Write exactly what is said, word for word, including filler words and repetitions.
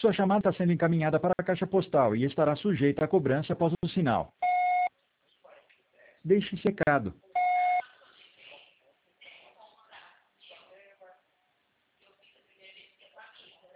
Sua chamada está sendo encaminhada para a caixa postal e estará sujeita à cobrança após o sinal. Deixe esse recado.